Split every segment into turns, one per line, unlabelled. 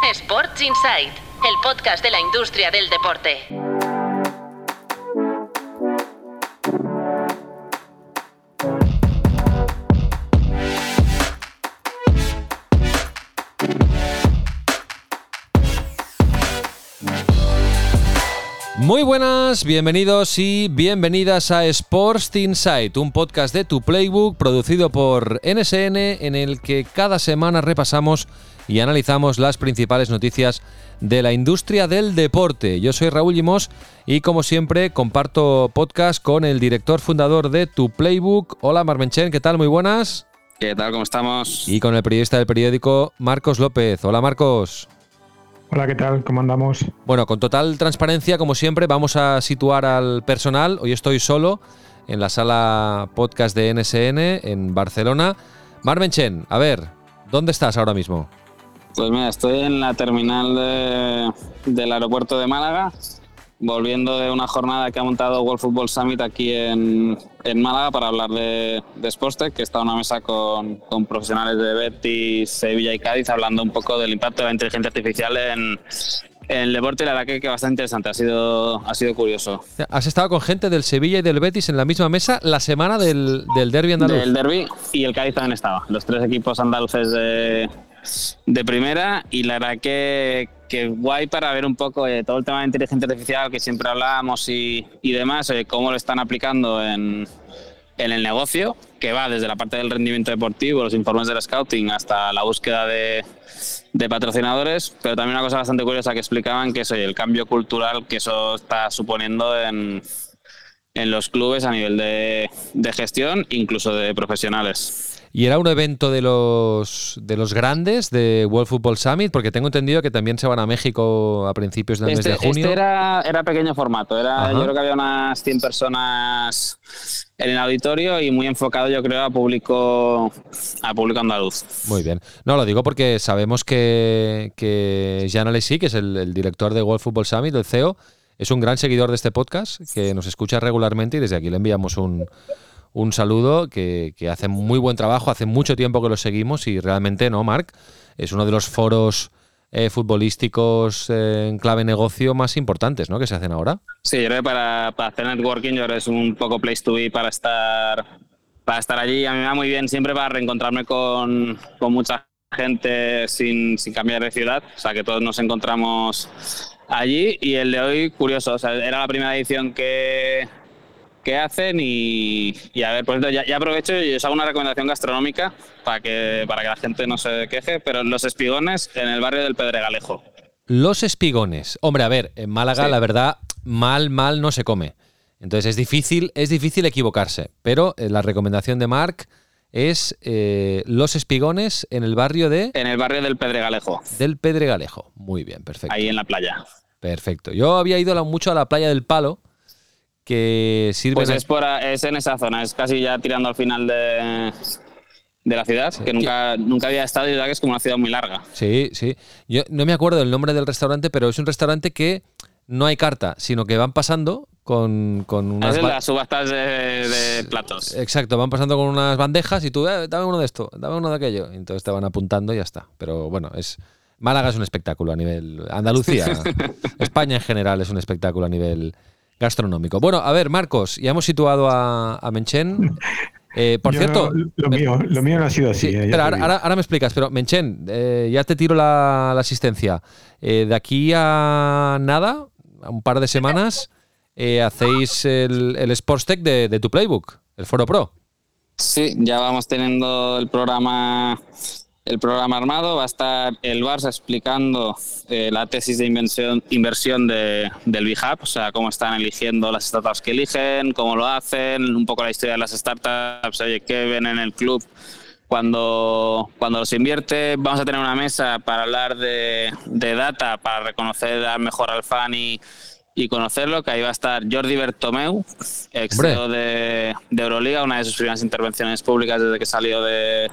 Sports Insight, el podcast de la industria del deporte.
Muy buenas, bienvenidos y bienvenidas a Sports Insight, un podcast de Tu Playbook producido por NSN en el que cada semana repasamos y analizamos las principales noticias de la industria del deporte. Yo soy Raúl Limós y como siempre comparto podcast con el director fundador de Tu Playbook. Hola Marc Menchen, ¿qué tal? Muy buenas.
¿Qué tal? ¿Cómo estamos?
Y con el periodista del periódico Marcos López. Hola Marcos.
Hola, ¿qué tal? ¿Cómo andamos?
Bueno, con total transparencia, como siempre, vamos a situar al personal. Hoy estoy solo en la sala podcast de NSN en Barcelona. Marc Menchen, a ver, ¿dónde estás ahora mismo?
Pues mira, estoy en la terminal del aeropuerto de Málaga, volviendo de una jornada que ha montado World Football Summit aquí en Málaga para hablar de Sportstech, que está en una mesa con profesionales de Betis, Sevilla y Cádiz, hablando un poco del impacto de la inteligencia artificial en el deporte. La verdad que bastante interesante, ha sido curioso.
Has estado con gente del Sevilla y del Betis en la misma mesa la semana del derbi andaluz.
Del derbi, y el Cádiz también estaba, los tres equipos andaluces de primera, y la verdad que guay para ver un poco todo el tema de inteligencia artificial que siempre hablábamos y demás, cómo lo están aplicando en el negocio, que va desde la parte del rendimiento deportivo, los informes del scouting, hasta la búsqueda de patrocinadores, pero también una cosa bastante curiosa que explicaban, que es el cambio cultural que eso está suponiendo en los clubes a nivel de gestión, incluso de profesionales.
¿Y era un evento de los grandes de World Football Summit? Porque tengo entendido que también se van a México a principios del mes de junio.
Este era pequeño formato. Yo creo que había unas 100 personas en el auditorio y muy enfocado, yo creo, a público andaluz.
Muy bien. No, lo digo porque sabemos que Jean Alesi, que es el director de World Football Summit, el CEO, es un gran seguidor de este podcast, que nos escucha regularmente y desde aquí le enviamos un saludo, que hace muy buen trabajo, hace mucho tiempo que lo seguimos y realmente, ¿no, Marc? Es uno de los foros futbolísticos en clave negocio más importantes, ¿no?, que se hacen ahora.
Sí, yo creo que para hacer networking, yo creo que es un poco place to be para estar allí. A mí me va muy bien siempre para reencontrarme con mucha gente sin cambiar de ciudad, o sea que todos nos encontramos allí. Y el de hoy, curioso, o sea, era la primera edición que hacen y a ver, por ejemplo, ya aprovecho y os hago una recomendación gastronómica para que la gente no se queje, pero los espigones en el barrio del Pedregalejo.
Los espigones. Hombre, a ver, en Málaga, sí, la verdad, mal no se come. Entonces es difícil equivocarse, pero la recomendación de Marc es los espigones en el barrio de...
En el barrio del Pedregalejo.
Del Pedregalejo. Muy bien, perfecto.
Ahí en la playa.
Perfecto. Yo había ido mucho a la playa del Palo, que sirve...
Pues es en esa zona, es casi ya tirando al final de la ciudad, sí, que nunca había estado y la verdad que es como una ciudad muy larga.
Sí. Yo no me acuerdo el nombre del restaurante, pero es un restaurante que no hay carta, sino que van pasando con unas...
Es las subastas de platos.
Exacto, van pasando con unas bandejas y tú, dame uno de esto, dame uno de aquello. Y entonces te van apuntando y ya está. Pero bueno, Málaga es un espectáculo a nivel... Andalucía, España en general es un espectáculo a nivel gastronómico. Bueno, a ver, Marcos, ya hemos situado a Menchen. Por cierto...
Lo mío no ha sido así.
Sí, pero ahora me explicas, pero Menchen, ya te tiro la asistencia. De aquí a nada, a un par de semanas, hacéis el Sportstech de Tu Playbook, el Foro Pro.
Sí, ya vamos teniendo el programa armado. Va a estar el Barça explicando la tesis de inversión del BIHAB, o sea, cómo están eligiendo las startups que eligen, cómo lo hacen, un poco la historia de las startups, oye, qué ven en el club cuando los invierte. Vamos a tener una mesa para hablar de data, para reconocer mejor al fan y conocerlo, que ahí va a estar Jordi Bertomeu, ex CEO de Euroliga, una de sus primeras intervenciones públicas desde que salió de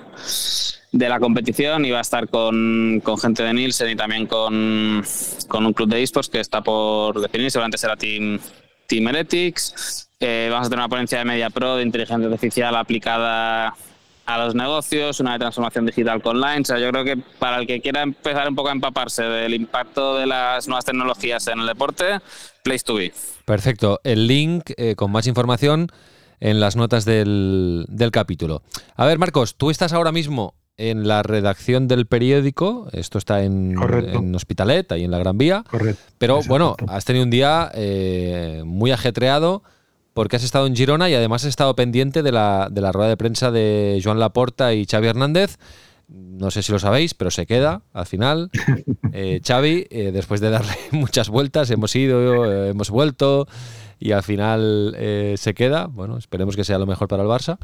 la competición, y va a estar con gente de Nielsen y también con un club de eSports que está por definir, seguramente será Team Heretics. Vamos a tener una ponencia de Media Pro de inteligencia artificial aplicada a los negocios, una de transformación digital con Line. O sea, yo creo que para el que quiera empezar un poco a empaparse del impacto de las nuevas tecnologías en el deporte, place to be.
Perfecto. El link con más información en las notas del capítulo. A ver, Marcos, tú estás ahora mismo en la redacción del periódico. Esto está en Hospitalet, ahí en la Gran Vía.
Correcto.
Pero bueno, has tenido un día muy ajetreado porque has estado en Girona y además has estado pendiente de la rueda de prensa de Joan Laporta y Xavi Hernández. No sé si lo sabéis, pero se queda al final. Xavi, después de darle muchas vueltas, hemos ido, hemos vuelto y al final se queda. Bueno, esperemos que sea lo mejor para el Barça.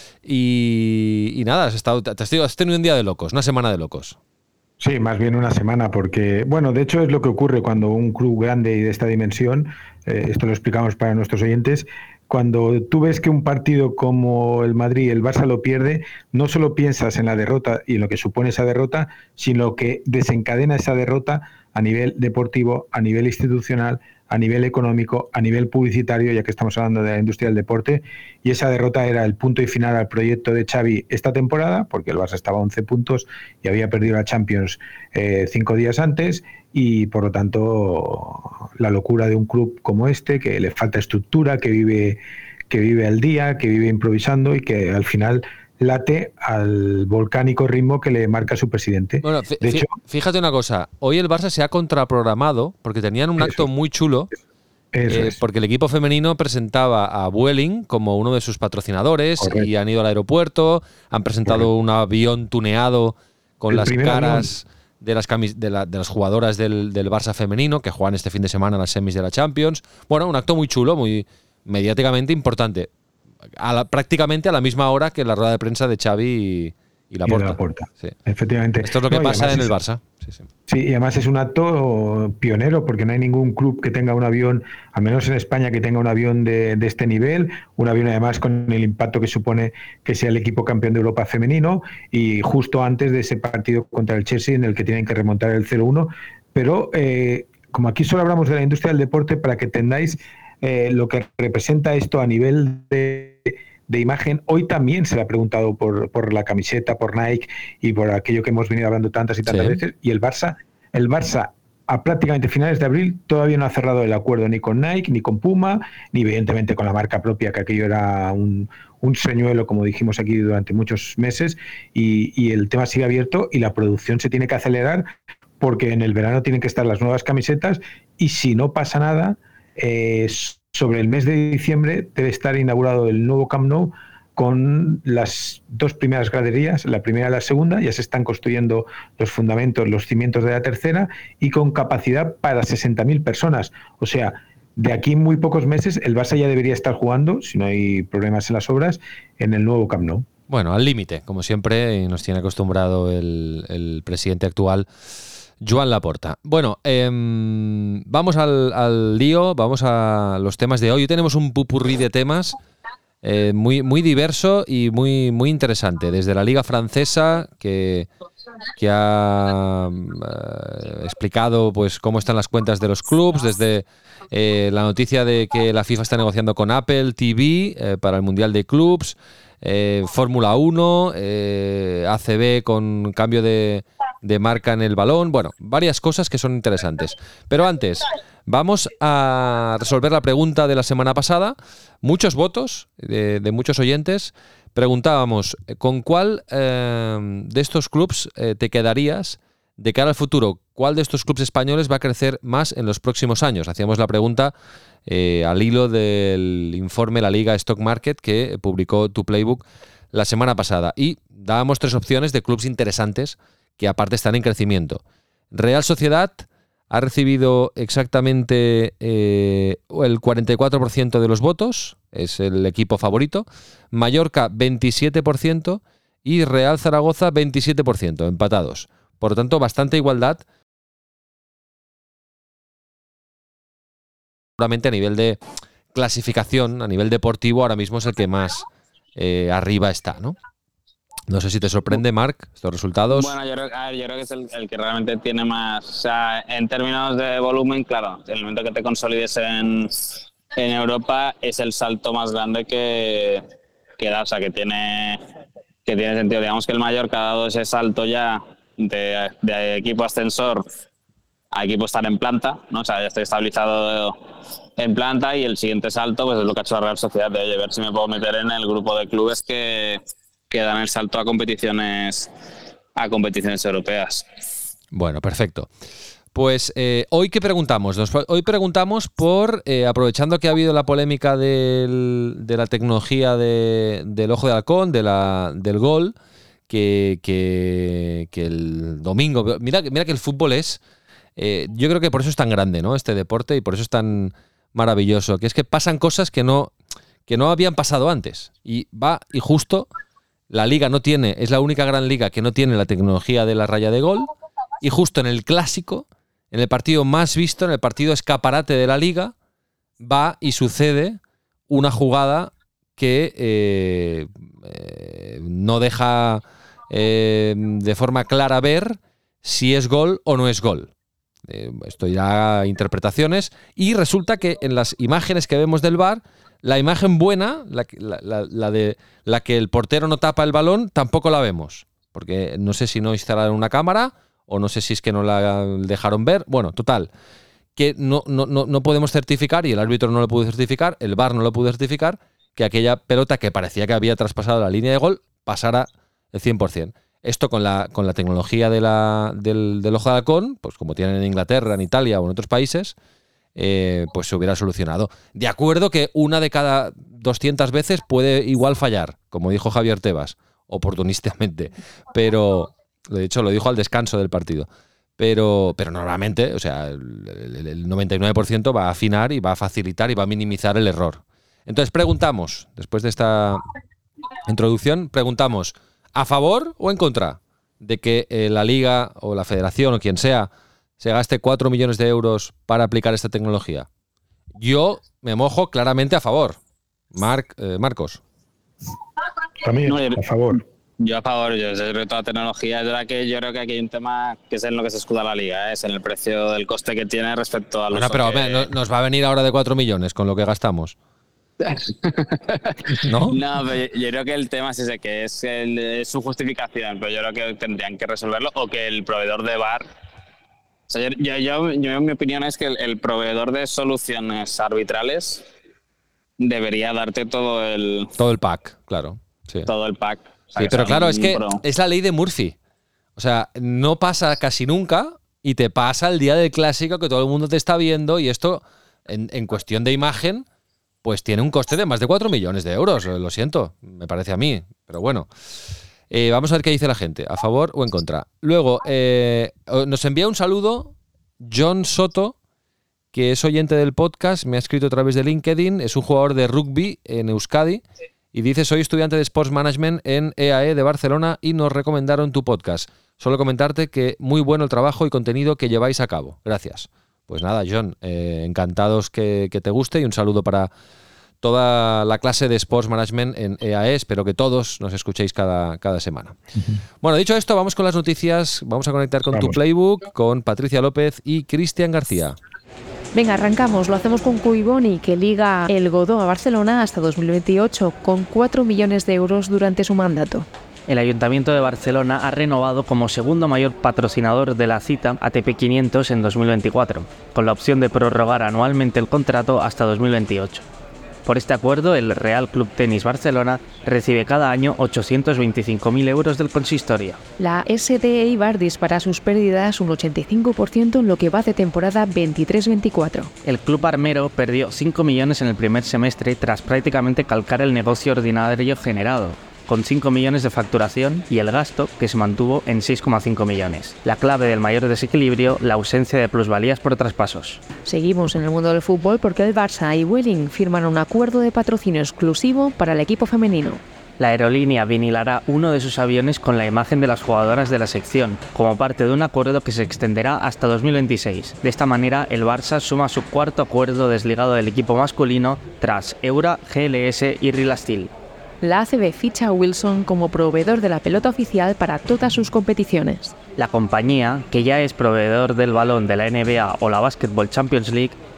Y nada, has tenido un día de locos, una semana de locos.
Sí, más bien una semana, porque, bueno, de hecho es lo que ocurre cuando un club grande y de esta dimensión, esto lo explicamos para nuestros oyentes, cuando tú ves que un partido como el Madrid, el Barça lo pierde, no solo piensas en la derrota y en lo que supone esa derrota, sino que desencadena esa derrota a nivel deportivo, a nivel institucional, a nivel económico, a nivel publicitario, ya que estamos hablando de la industria del deporte, y esa derrota era el punto y final al proyecto de Xavi esta temporada, porque el Barça estaba a 11 puntos y había perdido la Champions 5 días antes, y por lo tanto la locura de un club como este, que le falta estructura, que vive al día, que vive improvisando y que al final late al volcánico ritmo que le marca su presidente.
Bueno,
de hecho,
fíjate una cosa, hoy el Barça se ha contraprogramado porque tenían un acto muy chulo, porque el equipo femenino presentaba a Vueling como uno de sus patrocinadores. Correcto. Y han ido al aeropuerto, han presentado un avión tuneado con las caras de las jugadoras del Barça femenino que juegan este fin de semana en las semis de la Champions. Bueno, un acto muy chulo, muy mediáticamente importante. Prácticamente a la misma hora que la rueda de prensa de Xavi y Laporta. Sí.
Efectivamente.
Esto es lo que pasa en el Barça.
Sí, y además es un acto pionero, porque no hay ningún club que tenga un avión, al menos en España, que tenga un avión de este nivel, un avión además con el impacto que supone que sea el equipo campeón de Europa femenino, y justo antes de ese partido contra el Chelsea en el que tienen que remontar el 0-1. Pero como aquí solo hablamos de la industria del deporte, para que entendáis lo que representa esto a nivel de imagen, hoy también se le ha preguntado por la camiseta, por Nike y por aquello que hemos venido hablando tantas y tantas veces, y el Barça a prácticamente finales de abril todavía no ha cerrado el acuerdo ni con Nike, ni con Puma, ni evidentemente con la marca propia, que aquello era un señuelo, como dijimos aquí, durante muchos meses, y el tema sigue abierto y la producción se tiene que acelerar porque en el verano tienen que estar las nuevas camisetas, y si no pasa nada, sobre el mes de diciembre debe estar inaugurado el nuevo Camp Nou con las 2 primeras graderías, la primera y la segunda, ya se están construyendo los fundamentos, los cimientos de la tercera, y con capacidad para 60.000 personas. O sea, de aquí en muy pocos meses el Barça ya debería estar jugando, si no hay problemas en las obras, en el nuevo Camp Nou.
Bueno, al límite, como siempre, nos tiene acostumbrado el presidente actual, Joan Laporta. Bueno, vamos al lío, vamos a los temas de hoy. Hoy tenemos un popurrí de temas muy, muy diverso y muy, muy interesante. Desde la Liga Francesa, que ha explicado pues cómo están las cuentas de los clubs, desde la noticia de que la FIFA está negociando con Apple TV para el Mundial de Clubs, Fórmula 1, ACB con cambio de marca en el balón. Bueno, varias cosas que son interesantes. Pero antes, vamos a resolver la pregunta de la semana pasada. Muchos votos de muchos oyentes. Preguntábamos, ¿con cuál de estos clubs te quedarías de cara al futuro? ¿Cuál de estos clubs españoles va a crecer más en los próximos años? Hacíamos la pregunta al hilo del informe La Liga Stock Market que publicó Tu Playbook la semana pasada. Y dábamos 3 opciones de clubs interesantes que aparte están en crecimiento. Real Sociedad ha recibido exactamente el 44% de los votos, es el equipo favorito. Mallorca, 27%, y Real Zaragoza, 27%, empatados. Por lo tanto, bastante igualdad. Seguramente a nivel de clasificación, a nivel deportivo, ahora mismo es el que más arriba está, ¿no? No sé si te sorprende, Marc, estos resultados.
Bueno, yo creo que es el que realmente tiene más... O sea, en términos de volumen, claro, en el momento que te consolides en Europa es el salto más grande que da. O sea, que tiene que tiene sentido. Digamos que el Mallorca ha dado ese salto ya de equipo ascensor a equipo estar en planta, ¿no? O sea, ya estoy estabilizado en planta, y el siguiente salto pues es lo que ha hecho la Real Sociedad, de oye, ver si me puedo meter en el grupo de clubes que dan el salto a competiciones europeas.
Bueno, perfecto. Pues hoy ¿qué preguntamos? Hoy preguntamos por, aprovechando que ha habido la polémica de la tecnología del ojo de halcón, del gol, que el domingo... Mira que el fútbol es... yo creo que por eso es tan grande, ¿no? Este deporte, y por eso es tan maravilloso, que es que pasan cosas que no habían pasado antes. Y justo la liga es la única gran liga que no tiene la tecnología de la raya de gol, y justo en el clásico, en el partido más visto, en el partido escaparate de la liga, va y sucede una jugada que no deja de forma clara ver si es gol o no es gol. Esto ya interpretaciones, y resulta que en las imágenes que vemos del VAR, la imagen buena, la de la que el portero no tapa el balón, tampoco la vemos, porque no sé si no instalaron una cámara o no sé si es que no la dejaron ver. Bueno, total, que no podemos certificar, y el árbitro no lo pudo certificar, el VAR no lo pudo certificar, que aquella pelota que parecía que había traspasado la línea de gol pasara el 100%. Esto con la tecnología del ojo de halcón, pues como tienen en Inglaterra, en Italia o en otros países, pues se hubiera solucionado. De acuerdo que una de cada 200 veces puede igual fallar, como dijo Javier Tebas, oportunísticamente, pero de hecho lo dijo al descanso del partido. Pero normalmente, o sea, el 99% va a afinar y va a facilitar y va a minimizar el error. Entonces preguntamos, después de esta introducción, preguntamos: ¿a favor o en contra de que la Liga o la Federación o quien sea se gaste 4 millones de euros para aplicar esta tecnología? Yo me mojo claramente a favor. Marcos.
También, a favor.
Yo a favor, sobre toda la tecnología. Es verdad que yo creo que aquí hay un tema que es en lo que se escuda la Liga, es en el precio del coste que tiene respecto a los...
Bueno, pero nos va a venir ahora de 4 millones con lo que gastamos. ¿No?
No, pero yo creo que el tema es ese, que es su justificación, pero yo creo que tendrían que resolverlo, o que el proveedor de VAR... O sea, yo mi opinión es que el proveedor de soluciones arbitrales debería darte todo el
pack, claro. Sí.
Todo el pack. O sea,
sí, pero claro, es que es la ley de Murphy. O sea, no pasa casi nunca, y te pasa el día del clásico que todo el mundo te está viendo, y esto, en cuestión de imagen, pues tiene un coste de más de 4 millones de euros. Lo siento, me parece a mí, pero bueno. Vamos a ver qué dice la gente, a favor o en contra. Luego, nos envía un saludo John Soto, que es oyente del podcast, me ha escrito a través de LinkedIn, es un jugador de rugby en Euskadi, y dice: soy estudiante de Sports Management en EAE de Barcelona y nos recomendaron tu podcast. Solo comentarte que muy bueno el trabajo y contenido que lleváis a cabo. Gracias. Pues nada, John, encantados que te guste, y un saludo para toda la clase de Sports Management en EAE. Espero que todos nos escuchéis cada semana. Bueno, dicho esto, vamos con las noticias. Vamos a conectar con Tu Playbook, con Patricia López y Cristian García.
Venga, arrancamos. Lo hacemos con Cuiboni, que liga el Godó a Barcelona hasta 2028 con 4 millones de euros durante su mandato.
El Ayuntamiento de Barcelona ha renovado como segundo mayor patrocinador de la cita ATP 500 en 2024, con la opción de prorrogar anualmente el contrato hasta 2028. Por este acuerdo, el Real Club Tenis Barcelona recibe cada año 825.000 euros del consistorio.
La SD Eibar dispara sus pérdidas un 85% en lo que va de temporada 23-24.
El club armero perdió 5 millones en el primer semestre tras prácticamente calcar el negocio ordinario generado, con 5 millones de facturación, y el gasto, que se mantuvo en 6,5 millones. La clave del mayor desequilibrio, la ausencia de plusvalías por traspasos.
Seguimos en el mundo del fútbol porque el Barça y Vueling firman un acuerdo de patrocinio exclusivo para el equipo femenino.
La aerolínea vinilará uno de sus aviones con la imagen de las jugadoras de la sección, como parte de un acuerdo que se extenderá hasta 2026. De esta manera, el Barça suma su cuarto acuerdo desligado del equipo masculino tras Eura, GLS y Real Steel.
La ACB ficha a Wilson como proveedor de la pelota oficial para todas sus competiciones.
La compañía, que ya es proveedor del balón de la NBA o la Basketball Champions League,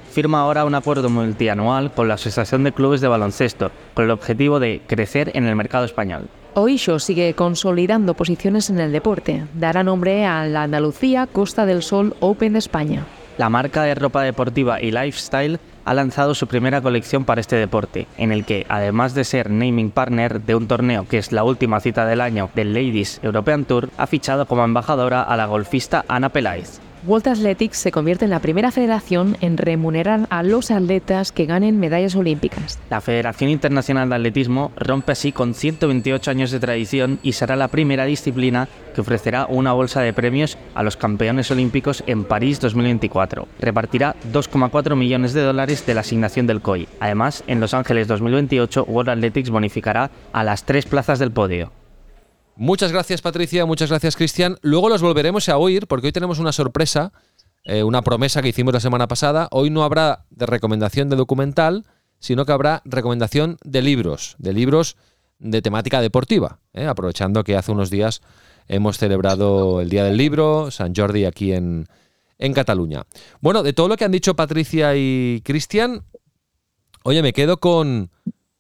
firma ahora un acuerdo multianual con la Asociación de Clubes de Baloncesto, con el objetivo de crecer en el mercado español.
Oixo sigue consolidando posiciones en el deporte. Dará nombre a la Andalucía Costa del Sol Open de España.
La marca de ropa deportiva y lifestyle ha lanzado su primera colección para este deporte, en el que, además de ser naming partner de un torneo que es la última cita del año del Ladies European Tour, ha fichado como embajadora a la golfista Ana Peláez.
World Athletics se convierte en la primera federación en remunerar a los atletas que ganen medallas olímpicas.
La Federación Internacional de Atletismo rompe así con 128 años de tradición y será la primera disciplina que ofrecerá una bolsa de premios a los campeones olímpicos en París 2024. Repartirá $2,4 millones de la asignación del COI. Además, en Los Ángeles 2028, World Athletics bonificará a las 3 plazas del podio.
Muchas gracias, Patricia, muchas gracias, Cristian. Luego los volveremos a oír porque hoy tenemos una sorpresa, una promesa que hicimos la semana pasada. Hoy no habrá de recomendación de documental, sino que habrá recomendación de libros de temática deportiva, aprovechando que hace unos días hemos celebrado el Día del Libro, Sant Jordi, aquí en Cataluña. Bueno, de todo lo que han dicho Patricia y Cristian, oye, me quedo con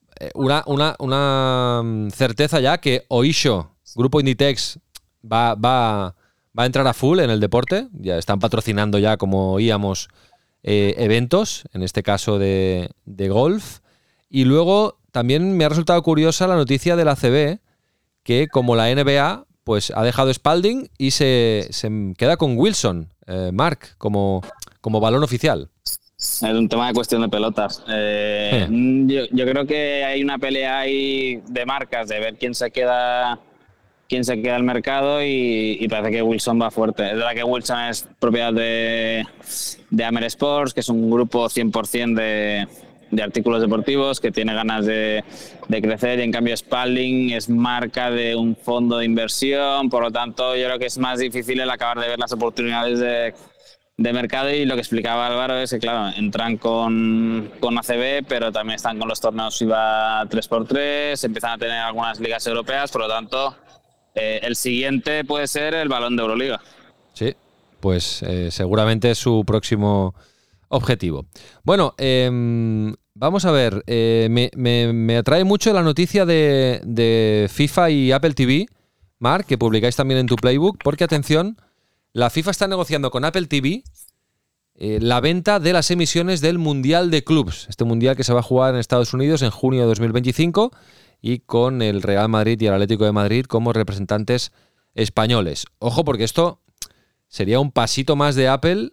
una certeza ya que Oixo, Grupo Inditex, va a entrar a full en el deporte. Ya están patrocinando ya, como oíamos, eventos, en este caso de golf. Y luego también me ha resultado curiosa la noticia de la ACB, que como la NBA pues ha dejado Spalding y se queda con Wilson, Marc, como balón oficial.
Es un tema de cuestión de pelotas. Yo creo que hay una pelea ahí de marcas, de ver quién se queda al mercado, y parece que Wilson va fuerte. Es verdad que Wilson es propiedad de Amer Sports, que es un grupo 100% de artículos deportivos que tiene ganas de crecer, y en cambio Spalding es marca de un fondo de inversión. Por lo tanto, yo creo que es más difícil el acabar de ver las oportunidades de mercado, y lo que explicaba Álvaro es que, claro, entran con ACB, pero también están con los torneos FIBA 3x3, empiezan a tener algunas ligas europeas, por lo tanto, el siguiente puede ser el Balón de Euroliga.
Sí, pues seguramente es su próximo objetivo. Bueno, vamos a ver, me atrae mucho la noticia de FIFA y Apple TV, Marc, que publicáis también en tu Playbook, porque, atención, la FIFA está negociando con Apple TV la venta de las emisiones del Mundial de Clubs, este Mundial que se va a jugar en Estados Unidos en junio de 2025, y con el Real Madrid y el Atlético de Madrid como representantes españoles. Ojo, porque esto sería un pasito más de Apple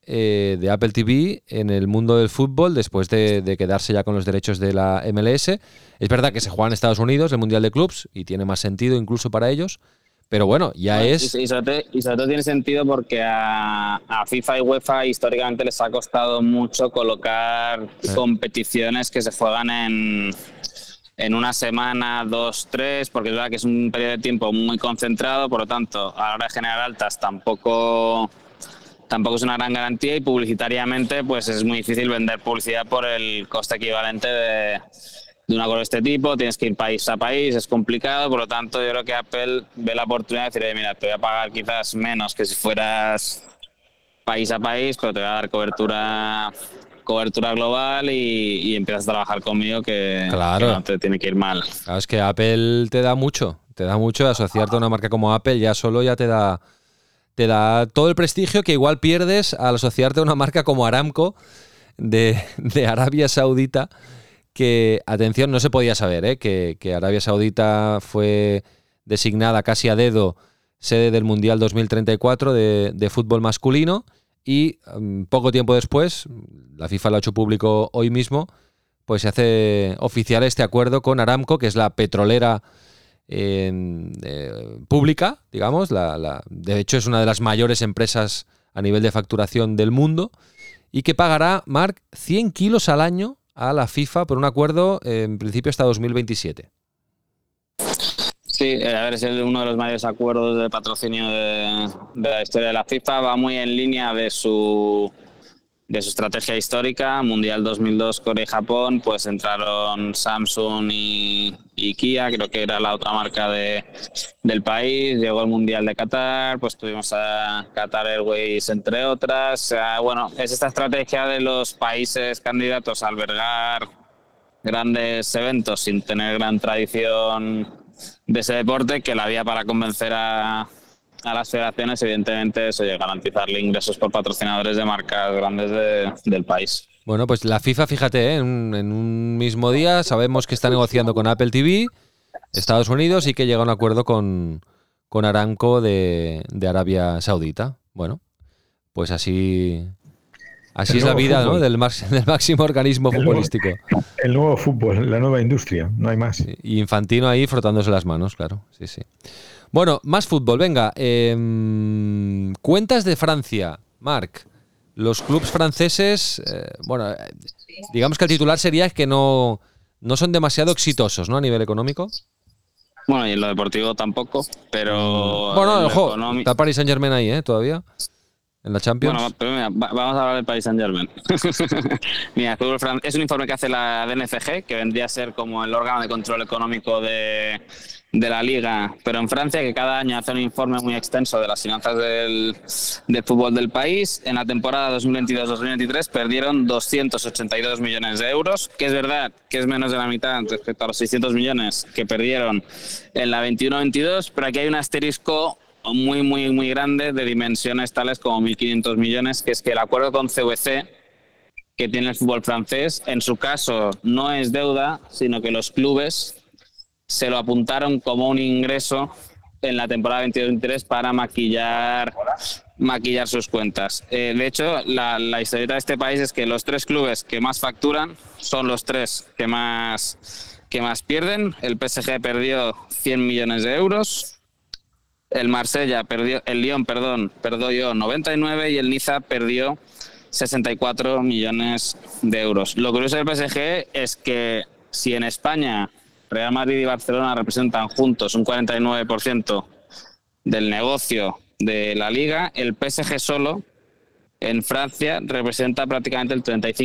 TV en el mundo del fútbol, después de quedarse ya con los derechos de la MLS. Es verdad que se juega en Estados Unidos el Mundial de Clubs y tiene más sentido incluso para ellos, pero bueno, es...
Y sobre todo tiene sentido porque a FIFA y UEFA históricamente les ha costado mucho colocar competiciones que se juegan en una semana, 2, 3, porque es verdad que es un periodo de tiempo muy concentrado, por lo tanto, a la hora de generar altas tampoco es una gran garantía, y publicitariamente pues es muy difícil vender publicidad por el coste equivalente de un acuerdo de este tipo. Tienes que ir país a país, es complicado, por lo tanto yo creo que Apple ve la oportunidad de decir, mira, te voy a pagar quizás menos que si fueras país a país, pero te voy a dar cobertura global, y empiezas a trabajar conmigo, que no te tiene que ir mal.
Claro, es que Apple te da mucho, asociarte a una marca como Apple ya te da todo el prestigio que igual pierdes al asociarte a una marca como Aramco de Arabia Saudita, que, atención, no se podía saber, que Arabia Saudita fue designada casi a dedo sede del Mundial 2034 de fútbol masculino, y poco tiempo después, la FIFA lo ha hecho público hoy mismo, pues se hace oficial este acuerdo con Aramco, que es la petrolera pública, digamos, de hecho es una de las mayores empresas a nivel de facturación del mundo, y que pagará, Marc, 100 kilos al año a la FIFA por un acuerdo en principio hasta 2027.
Sí, a ver, es uno de los mayores acuerdos de patrocinio de la historia de la FIFA. Va muy en línea de su su estrategia histórica. Mundial 2002 Corea y Japón, pues entraron Samsung y Kia, creo que era la otra marca del país. Llegó el Mundial de Qatar, pues tuvimos a Qatar Airways, entre otras. O sea, bueno, es esta estrategia de los países candidatos a albergar grandes eventos sin tener gran tradición de ese deporte, que la vía para convencer a las federaciones, evidentemente, eso es garantizarle ingresos por patrocinadores de marcas grandes del país.
Bueno, pues la FIFA, fíjate, en un mismo día sabemos que está negociando con Apple TV, Estados Unidos, y que llega a un acuerdo con Aramco de Arabia Saudita. Bueno, pues así es la vida, ¿no?, del máximo organismo futbolístico.
El nuevo fútbol, la nueva industria, no hay más.
Y Infantino ahí frotándose las manos, claro. Sí. Bueno, más fútbol, venga. Cuentas de Francia, Marc. Los clubes franceses, digamos que el titular sería que no son demasiado exitosos, ¿no?, a nivel económico.
Bueno, y en lo deportivo tampoco, pero...
Bueno, ojo, está Paris Saint-Germain ahí, todavía, en la Champions.
Bueno, pero mira, vamos a hablar del Paris Saint-Germain. Mira, es un informe que hace la DNCG, que vendría a ser como el órgano de control económico de la Liga, pero en Francia, que cada año hace un informe muy extenso de las finanzas del fútbol del país. En la temporada 2022-2023 perdieron 282 millones de euros, que es verdad que es menos de la mitad respecto a los 600 millones que perdieron en la 21-22, pero aquí hay un asterisco muy, muy, muy grande de dimensiones tales como 1.500 millones, que es que el acuerdo con CVC que tiene el fútbol francés, en su caso no es deuda, sino que los clubes se lo apuntaron como un ingreso en la temporada 22-23 para maquillar sus cuentas. De hecho, la historieta de este país es que los 3 clubes que más facturan son los 3 que más pierden. El PSG perdió 100 millones de euros, el Lyon perdió 99 y el Niza perdió 64 millones de euros. Lo curioso del PSG es que si en España Real Madrid y Barcelona representan juntos un 49% del negocio de la Liga, el PSG solo en Francia representa prácticamente el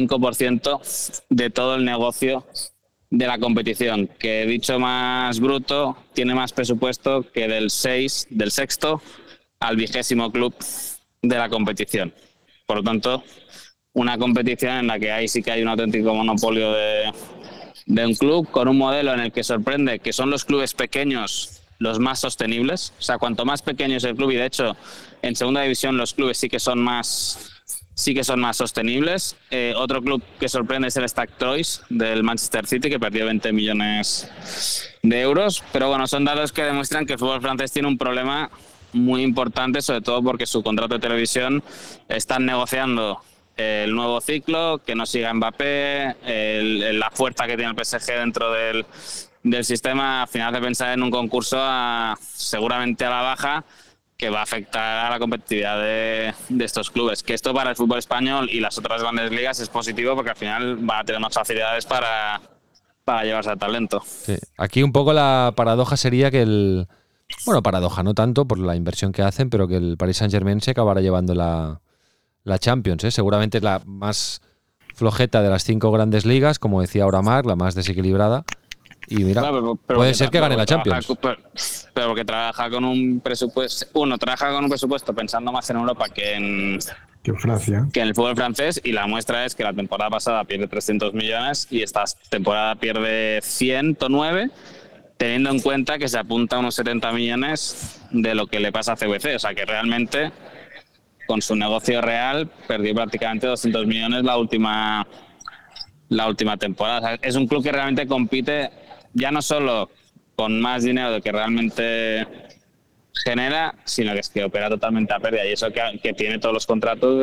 35% de todo el negocio de la competición, que dicho más bruto, tiene más presupuesto que del sexto al 20º club de la competición. Por lo tanto, una competición en la que ahí sí que hay un auténtico monopolio de un club, con un modelo en el que sorprende que son los clubes pequeños los más sostenibles. O sea, cuanto más pequeño es el club, y de hecho en segunda división los clubes sí que son más sostenibles. Otro club que sorprende es el Stade Troyes del Manchester City, que perdió 20 millones de euros. Pero bueno, son datos que demuestran que el fútbol francés tiene un problema muy importante, sobre todo porque su contrato de televisión están negociando el nuevo ciclo, que no siga Mbappé, la fuerza que tiene el PSG dentro del sistema. Al final de pensar en un concurso seguramente a la baja, que va a afectar a la competitividad de estos clubes. Que esto para el fútbol español y las otras grandes ligas es positivo, porque al final van a tener más facilidades para llevarse al talento. Sí.
Aquí un poco la paradoja sería que paradoja no tanto por la inversión que hacen, pero que el Paris Saint-Germain se acabará llevando la Champions, seguramente es la más flojeta de las 5 grandes ligas, como decía ahora Marc, la más desequilibrada. Y mira, pero puede ser que gane la Champions.
Pero porque trabaja con un presupuesto pensando más en Europa que en
Francia,
que en el fútbol francés, y la muestra es que la temporada pasada pierde 300 millones y esta temporada pierde 109, teniendo en cuenta que se apunta a unos 70 millones de lo que le pasa a CVC. O sea que realmente con su negocio real perdió prácticamente 200 millones la última temporada. O sea, es un club que realmente compite ya no solo con más dinero del que realmente genera, sino que es que opera totalmente a pérdida, y eso que tiene todos los contratos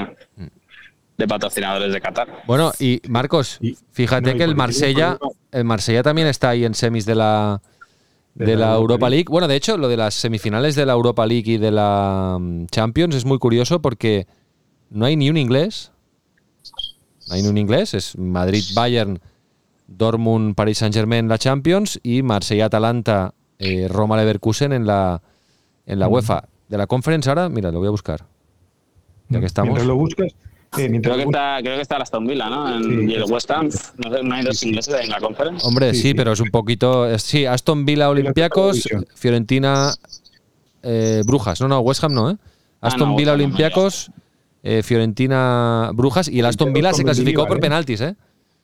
de patrocinadores de Qatar.
Bueno, y Marcos, fíjate que el Marsella también está ahí en semis de la Europa League. Bueno, de hecho, lo de las semifinales de la Europa League y de la Champions es muy curioso porque no hay ni un inglés. Es Madrid-Bayern, Dortmund-Paris Saint-Germain la Champions y Marsella-Atalanta, Roma-Leverkusen en la UEFA. De la Conference ahora, mira, lo voy a buscar. Ya que estamos.
Mientras lo buscas, mientras
Creo que está el Aston Villa, ¿no? Y el West Ham. No sé, no hay dos ingleses en la conferencia.
Hombre, sí, pero es un poquito... Sí, Aston Villa, Olympiacos, Fiorentina, Brujas. No, West Ham no, ¿eh? Aston Villa, Olympiacos, Fiorentina, Brujas, y el Aston Villa se clasificó por penaltis, ¿eh?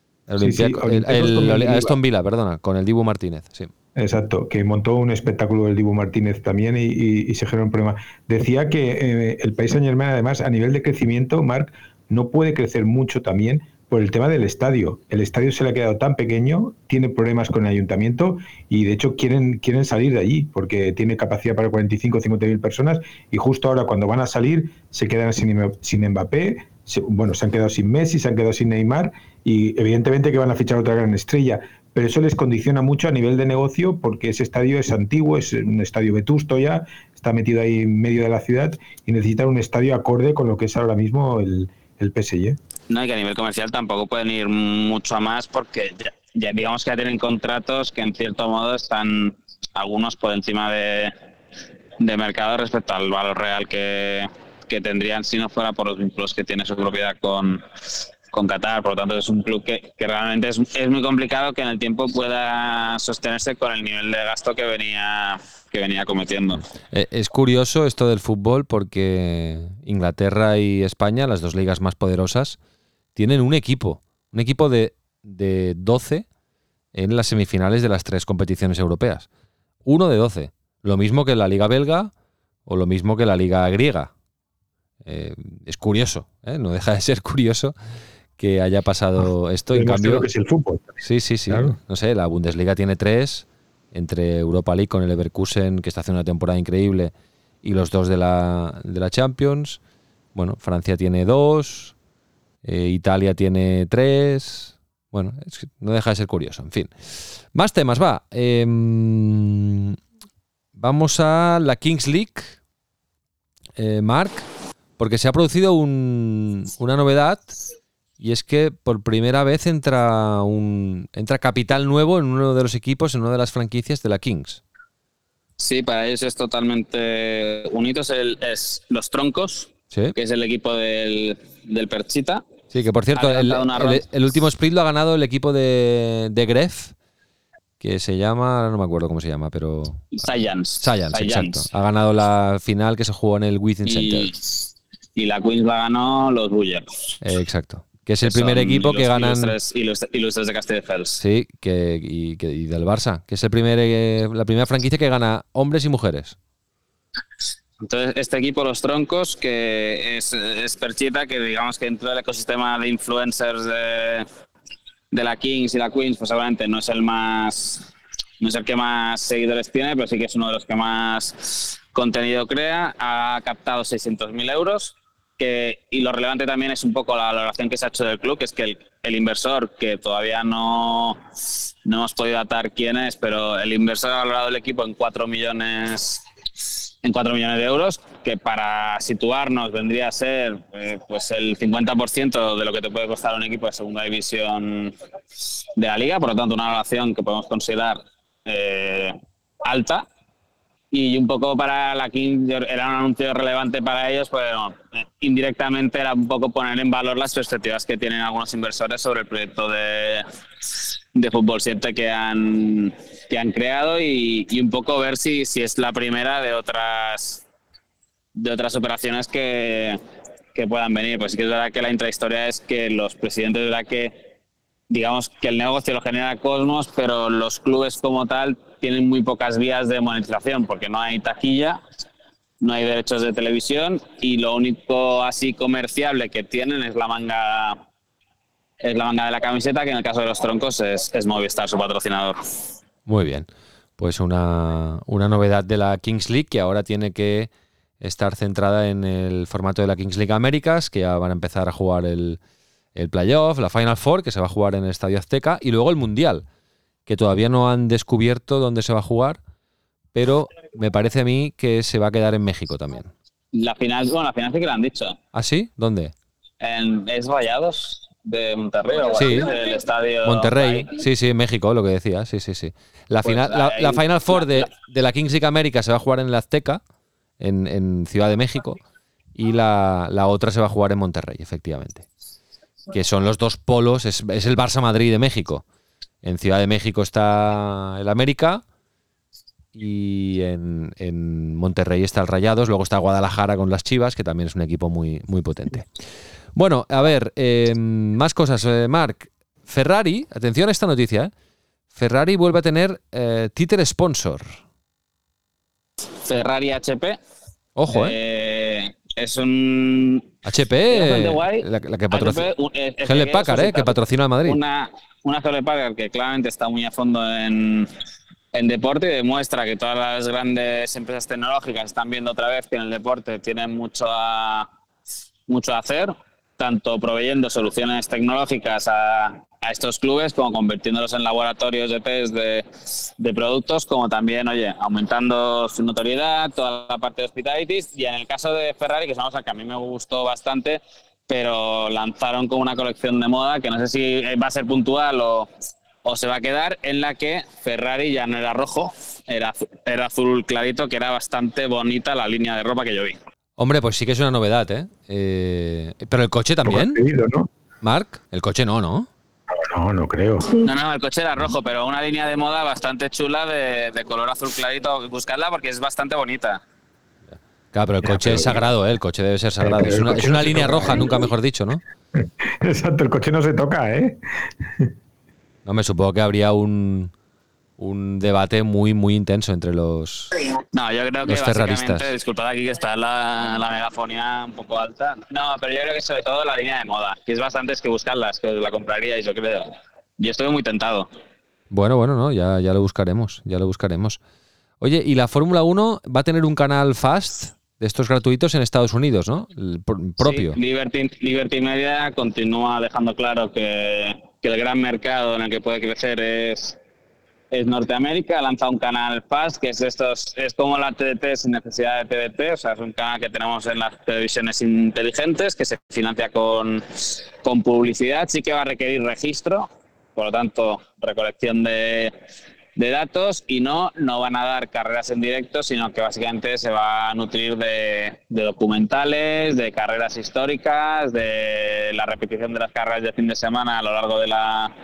El Aston Villa, perdona, con el Dibu Martínez, sí.
Exacto, que montó un espectáculo el Dibu Martínez también y se generó un problema. Decía que el Paris Saint-Germain, además, a nivel de crecimiento, Marc, no puede crecer mucho también por el tema del estadio. El estadio se le ha quedado tan pequeño, tiene problemas con el ayuntamiento y, de hecho, quieren salir de allí porque tiene capacidad para 45 o 50 mil personas y justo ahora, cuando van a salir, se quedan sin Mbappé, se han quedado sin Messi, se han quedado sin Neymar y, evidentemente, que van a fichar otra gran estrella. Pero eso les condiciona mucho a nivel de negocio porque ese estadio es antiguo, es un estadio vetusto ya, está metido ahí en medio de la ciudad y necesitan un estadio acorde con lo que es ahora mismo el PSG.
No, y que a nivel comercial tampoco pueden ir mucho a más porque ya digamos que ya tienen contratos que en cierto modo están algunos por encima de mercado respecto al valor real que tendrían si no fuera por los vínculos que tiene su propiedad con Qatar. Por lo tanto, es un club que realmente es muy complicado que en el tiempo pueda sostenerse con el nivel de gasto que venía cometiendo.
Es curioso esto del fútbol porque Inglaterra y España, las dos ligas más poderosas, tienen un equipo de 12 en las semifinales de las 3 competiciones europeas. 1 de 12. Lo mismo que la liga belga o lo mismo que la liga griega. Es curioso, no deja de ser curioso que haya pasado esto. En cambio,
lo que es el fútbol.
Sí. Claro. No sé, la Bundesliga tiene 3, entre Europa League con el Leverkusen, que está haciendo una temporada increíble, y los 2 de la Champions. Bueno, Francia tiene 2, Italia tiene 3. Bueno, no deja de ser curioso. En fin, más temas, va. Vamos a la Kings League, Marc, porque se ha producido una novedad. Y es que por primera vez entra capital nuevo en uno de los equipos, en una de las franquicias de la Kings.
Sí, para ellos es totalmente unido. Es los Troncos, ¿sí? Que es el equipo del Perchita.
Sí, que por cierto, el último split lo ha ganado el equipo de Gref, que se llama, no me acuerdo cómo se llama, pero...
Science,
exacto. Ha ganado la final que se jugó en el Within Center.
Y la Queens la ganó los Bullers.
Exacto. Que es el primer equipo que ganan...
Ilustres de Castelldefels.
Sí, y del Barça, que es la primera franquicia que gana hombres y mujeres.
Entonces, este equipo, los Troncos, que es Perchita, que digamos que dentro del ecosistema de influencers de la Kings y la Queens, pues seguramente no es el que más seguidores tiene, pero sí que es uno de los que más contenido crea. Ha captado 600.000 euros. Y lo relevante también es un poco la valoración que se ha hecho del club, que es que el inversor, que todavía no hemos podido datar quién es, pero el inversor ha valorado el equipo en 4 millones de euros, que para situarnos vendría a ser pues el 50% de lo que te puede costar un equipo de segunda división de la liga. Por lo tanto, una valoración que podemos considerar alta. Y un poco para la King era un anuncio relevante para ellos, pues bueno, indirectamente era un poco poner en valor las perspectivas que tienen algunos inversores sobre el proyecto de Fútbol 7 que han creado y un poco ver si es la primera de otras operaciones que puedan venir. Pues sí que es verdad que la intrahistoria es que los presidentes, verdad que digamos que el negocio lo genera Cosmos, pero los clubes como tal tienen muy pocas vías de monetización porque no hay taquilla, no hay derechos de televisión y lo único así comerciable que tienen es la manga de la camiseta, que en el caso de los Troncos es Movistar, su patrocinador.
Muy bien, pues una novedad de la Kings League que ahora tiene que estar centrada en el formato de la Kings League Américas, que ya van a empezar a jugar el playoff, la Final Four, que se va a jugar en el Estadio Azteca, y luego el Mundial, que todavía no han descubierto dónde se va a jugar, pero me parece a mí que se va a quedar en México también.
La final sí que lo han dicho.
¿Ah, sí? ¿Dónde?
¿Es Rayados de Monterrey o
sí,
del estadio?
Monterrey, sí, en México, lo que decía, sí. La Final Four de la Kings League América se va a jugar en el Azteca, en Ciudad de México, y la otra se va a jugar en Monterrey, efectivamente. Que son los dos polos, es el Barça-Madrid de México. En Ciudad de México está el América y en Monterrey está el Rayados, luego está Guadalajara con las Chivas, que también es un equipo muy, muy potente. Bueno, a ver, más cosas. Marc, Ferrari, atención a esta noticia, Ferrari vuelve a tener títer sponsor.
Ferrari HP.
Ojo,
es un...
HP,
guay.
la que patrocina. Hewlett Packard, que patrocina al Madrid.
Una Hewlett Packard que claramente está muy a fondo en deporte y demuestra que todas las grandes empresas tecnológicas están viendo otra vez que en el deporte tienen mucho a hacer, tanto proveyendo soluciones tecnológicas a estos clubes como convirtiéndolos en laboratorios de test de productos, como también, aumentando su notoriedad, toda la parte de hospitalities. Y en el caso de Ferrari, que es una cosa que a mí me gustó bastante, pero lanzaron como una colección de moda que no sé si va a ser puntual o se va a quedar, en la que Ferrari ya no era rojo, era azul clarito, que era bastante bonita la línea de ropa que yo vi.
Hombre, pues sí que es una novedad, pero el coche también,
¿no?
Marc, el coche no.
No creo.
No, el coche era rojo, pero una línea de moda bastante chula de color azul clarito. Buscadla porque es bastante bonita.
Claro, pero el coche es sagrado, el coche debe ser sagrado. Es una línea roja, nunca mejor dicho, ¿no?
Exacto, el coche no se toca,
No, me supongo que habría un debate muy, muy intenso entre los
No, yo creo que
ferraristas.
básicamente, disculpad aquí que está la megafonía un poco alta. No, pero yo creo que sobre todo la línea de moda, que es bastante, es que buscarlas, que la compraríais, yo creo. Yo estoy muy tentado.
Bueno, no, ya lo buscaremos, Oye, y la Fórmula 1 va a tener un canal Fast de estos gratuitos en Estados Unidos, ¿no? El propio.
Sí, Liberty Media continúa dejando claro que el gran mercado en el que puede crecer es Norteamérica. Ha lanzado un canal Fast, que es como la TDT sin necesidad de TDT, o sea, es un canal que tenemos en las televisiones inteligentes, que se financia con publicidad. Sí que va a requerir registro, por lo tanto, recolección de datos, y no van a dar carreras en directo, sino que básicamente se va a nutrir de documentales, de carreras históricas, de la repetición de las carreras de fin de semana a lo largo de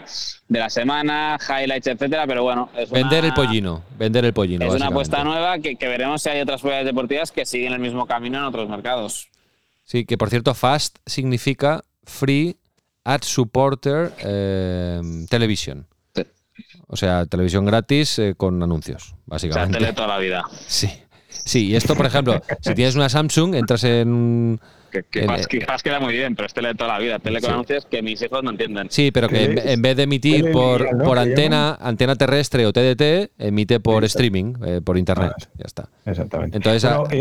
la semana, highlights, etcétera. Pero bueno,
vender el pollino.
Es una apuesta nueva que veremos si hay otras pruebas deportivas que siguen el mismo camino en otros mercados.
Sí, que por cierto, FAST significa Free Ad Supporter Television. O sea, televisión gratis con anuncios, básicamente.
O sea, tele toda la vida.
Sí, y esto, por ejemplo, si tienes una Samsung, entras en...
Quizás queda muy bien, pero es tele toda la vida. Tele con anuncios que mis hijos no entienden.
Sí, pero que en vez de emitir por antena terrestre o TDT, emite por streaming, por internet. Ya está.
Exactamente.
Entonces,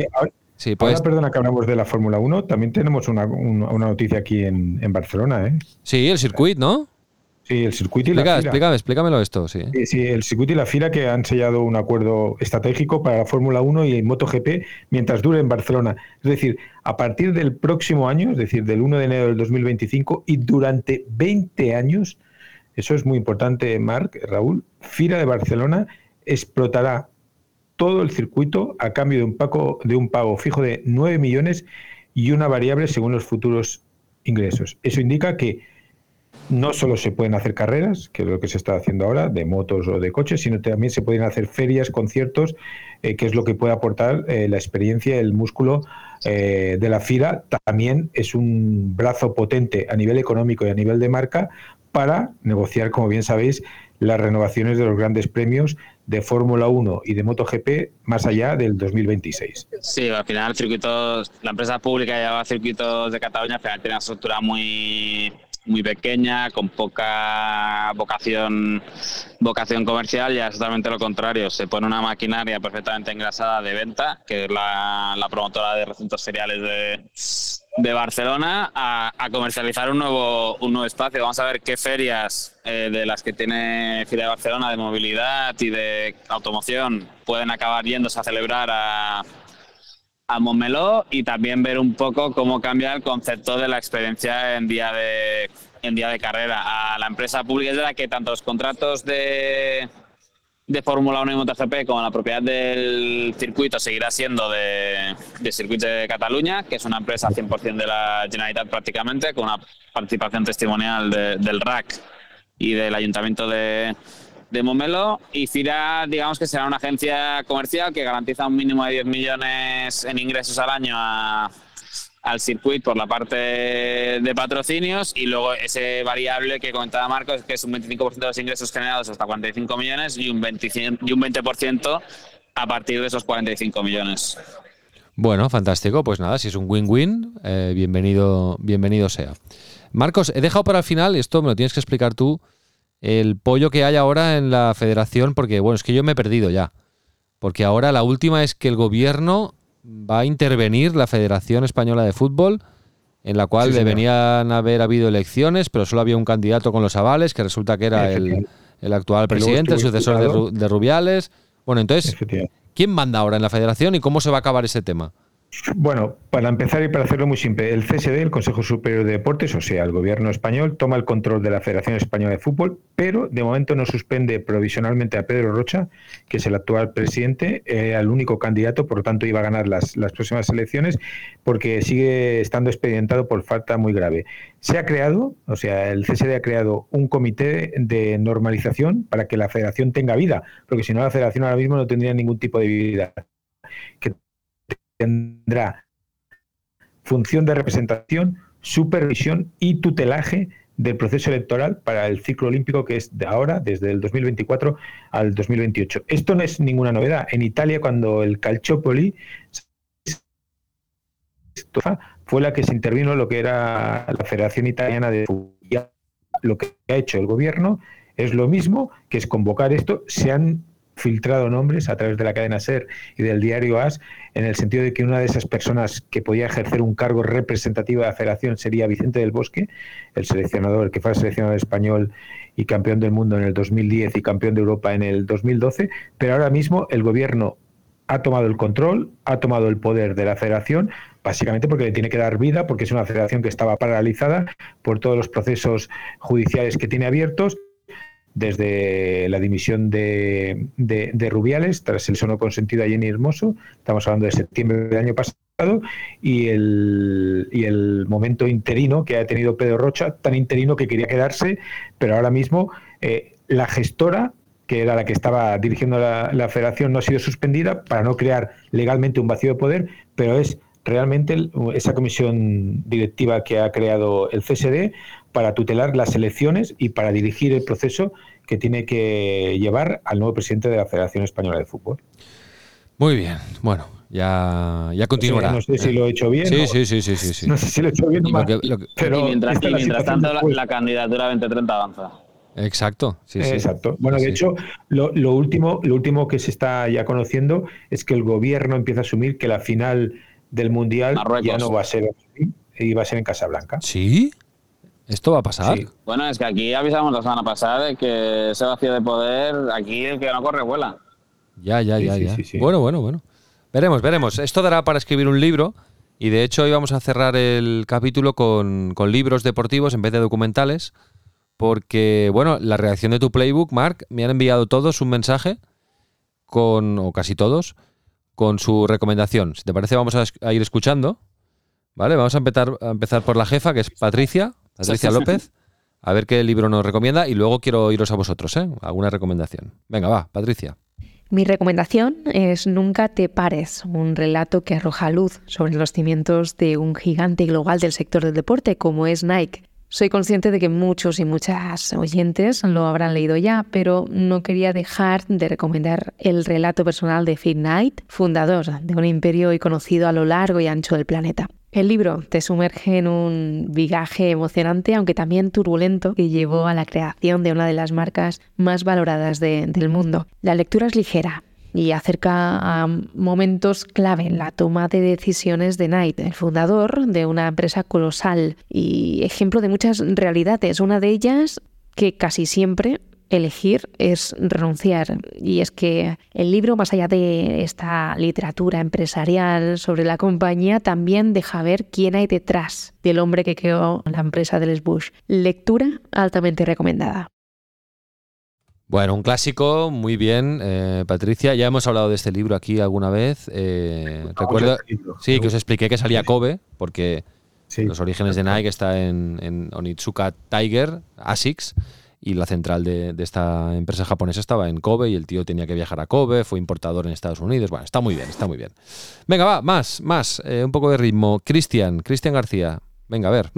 ahora, perdona que hablamos de la Fórmula 1, también tenemos una noticia aquí en Barcelona,
Sí, el circuito, ¿no?
Sí, el circuito y la FIRA.
Explícamelo esto, sí.
Sí, el circuito y la FIRA, que han sellado un acuerdo estratégico para la Fórmula 1 y MotoGP mientras dure en Barcelona. Es decir, a partir del próximo año, es decir, del 1 de enero del 2025 y durante 20 años, eso es muy importante, Marc, Raúl, FIRA de Barcelona explotará todo el circuito a cambio de un pago fijo de 9 millones y una variable según los futuros ingresos. Eso indica que no solo se pueden hacer carreras, que es lo que se está haciendo ahora, de motos o de coches, sino también se pueden hacer ferias, conciertos, que es lo que puede aportar la experiencia, el músculo de la FIRA. También es un brazo potente a nivel económico y a nivel de marca para negociar, como bien sabéis, las renovaciones de los grandes premios de Fórmula 1 y de MotoGP más allá del 2026.
Sí, al final la empresa pública que lleva Circuitos de Cataluña, al final tiene una estructura muy pequeña, con poca vocación comercial, y es totalmente lo contrario. Se pone una maquinaria perfectamente engrasada de venta, que es la promotora de recintos feriales de Barcelona, a comercializar un nuevo espacio. Vamos a ver qué ferias de las que tiene FIRA de Barcelona de movilidad y de automoción pueden acabar yéndose a celebrar a Montmeló, y también ver un poco cómo cambia el concepto de la experiencia en día de carrera. A la empresa pública es de la que tanto los contratos de de Fórmula 1 y MotoGP, como la propiedad del circuito seguirá siendo de Circuits de Cataluña, que es una empresa 100% de la Generalitat prácticamente, con una participación testimonial del RAC y del Ayuntamiento de Montmeló. Y FIRA, digamos que será una agencia comercial que garantiza un mínimo de 10 millones en ingresos al año al circuit por la parte de patrocinios, y luego ese variable que comentaba Marcos, que es un 25% de los ingresos generados hasta 45 millones y un 20% a partir de esos 45 millones.
Bueno, fantástico. Pues nada, si es un win-win, bienvenido sea. Marcos, he dejado para el final, esto me lo tienes que explicar tú, el pollo que hay ahora en la federación, porque bueno, es que yo me he perdido ya. Porque ahora la última es que el gobierno va a intervenir la Federación Española de Fútbol, en la cual deberían haber habido elecciones, pero solo había un candidato con los avales, que resulta que era el actual presidente, el sucesor de Rubiales. Bueno, entonces, ¿quién manda ahora en la Federación y cómo se va a acabar ese tema?
Bueno, para empezar y para hacerlo muy simple, el CSD, el Consejo Superior de Deportes, o sea, el gobierno español, toma el control de la Federación Española de Fútbol, pero de momento no suspende provisionalmente a Pedro Rocha, que es el actual presidente, al único candidato, por lo tanto iba a ganar las próximas elecciones, porque sigue estando expedientado por falta muy grave. Se ha creado, o sea, el CSD ha creado un comité de normalización para que la Federación tenga vida, porque si no la Federación ahora mismo no tendría ningún tipo de vida. Que tendrá función de representación, supervisión y tutelaje del proceso electoral para el ciclo olímpico, que es de ahora, desde el 2024 al 2028. Esto no es ninguna novedad. En Italia, cuando el Calciopoli fue la que se intervino lo que era la Federación Italiana de Fútbol. Lo que ha hecho el gobierno es lo mismo, que es convocar esto. Se han filtrado nombres a través de la cadena SER y del diario AS, en el sentido de que una de esas personas que podía ejercer un cargo representativo de la federación sería Vicente del Bosque, el seleccionador, que fue seleccionador español y campeón del mundo en el 2010 y campeón de Europa en el 2012, pero ahora mismo el gobierno ha tomado el control, ha tomado el poder de la federación, básicamente porque le tiene que dar vida, porque es una federación que estaba paralizada por todos los procesos judiciales que tiene abiertos, desde la dimisión de Rubiales, tras el sono consentido a Jenny Hermoso, estamos hablando de septiembre del año pasado, y el momento interino que ha tenido Pedro Rocha, tan interino que quería quedarse, pero ahora mismo la gestora, que era la que estaba dirigiendo la federación, no ha sido suspendida para no crear legalmente un vacío de poder, pero es realmente esa comisión directiva que ha creado el CSD para tutelar las elecciones y para dirigir el proceso que tiene que llevar al nuevo presidente de la Federación Española de Fútbol.
Muy bien, bueno, ya continuará.
No sé si lo he hecho bien.
Sí.
No sé si lo he hecho bien o mal.
Pero mientras tanto la candidatura 2030 avanza.
Exacto, sí.
Exacto. Bueno, de hecho, lo último que se está ya conociendo es que el gobierno empieza a asumir que la final del Mundial Marruecos ya no va a ser así, y va a ser en Casablanca.
¿Sí? ¿Esto va a pasar?
Sí. Bueno, es que aquí avisamos la semana pasada de que ese vacío de poder, aquí el que no corre vuela.
Ya. Sí. Bueno. Veremos. Esto dará para escribir un libro, y de hecho hoy vamos a cerrar el capítulo con libros deportivos en vez de documentales, porque, bueno, la redacción de tu Playbook, Marc, me han enviado todos un mensaje o casi todos, con su recomendación. Si te parece, vamos a ir escuchando. ¿Vale? Vamos a empezar por la jefa, que es Patricia López, a ver qué libro nos recomienda, y luego quiero oíros a vosotros, alguna recomendación. Venga, va, Patricia.
Mi recomendación es Nunca te pares, un relato que arroja luz sobre los cimientos de un gigante global del sector del deporte como es Nike. Soy consciente de que muchos y muchas oyentes lo habrán leído ya, pero no quería dejar de recomendar el relato personal de Phil Knight, fundador de un imperio y conocido a lo largo y ancho del planeta. El libro te sumerge en un viaje emocionante, aunque también turbulento, que llevó a la creación de una de las marcas más valoradas del mundo. La lectura es ligera y acerca a momentos clave en la toma de decisiones de Knight, el fundador de una empresa colosal y ejemplo de muchas realidades. Una de ellas que casi siempre elegir es renunciar. Y es que el libro, más allá de esta literatura empresarial sobre la compañía, también deja ver quién hay detrás del hombre que creó la empresa de Les Bush. Lectura altamente recomendada.
Bueno, un clásico, muy bien, Patricia. Ya hemos hablado de este libro aquí alguna vez. Recuerdo, sí, que os expliqué que salía Kobe, porque los orígenes de Nike está en Onitsuka Tiger, ASICS, y la central de esta empresa japonesa estaba en Kobe, y el tío tenía que viajar a Kobe, fue importador en Estados Unidos. Bueno, está muy bien, está muy bien. Venga, va, más, un poco de ritmo. Cristian García, venga, a ver.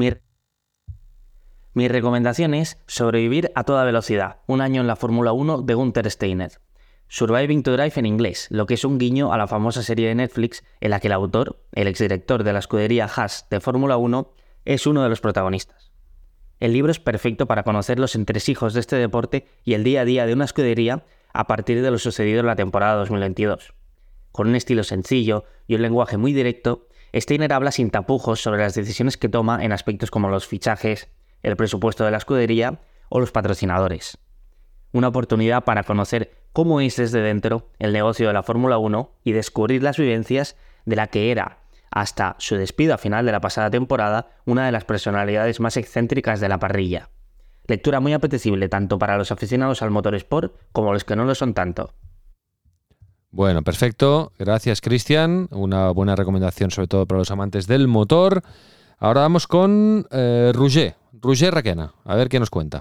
Mi recomendación es Sobrevivir a toda velocidad, un año en la Fórmula 1 de Gunther Steiner. Surviving to Drive en inglés, lo que es un guiño a la famosa serie de Netflix en la que el autor, el exdirector de la escudería Haas de Fórmula 1, es uno de los protagonistas. El libro es perfecto para conocer los entresijos de este deporte y el día a día de una escudería a partir de lo sucedido en la temporada 2022. Con un estilo sencillo y un lenguaje muy directo, Steiner habla sin tapujos sobre las decisiones que toma en aspectos como los fichajes, el presupuesto de la escudería o los patrocinadores. Una oportunidad para conocer cómo es desde dentro el negocio de la Fórmula 1 y descubrir las vivencias de la que era, hasta su despido a final de la pasada temporada, una de las personalidades más excéntricas de la parrilla. Lectura muy apetecible tanto para los aficionados al motorsport como los que no lo son tanto.
Bueno, perfecto. Gracias, Cristian. Una buena recomendación sobre todo para los amantes del motor. Ahora vamos con Roger Requena. A ver qué nos cuenta.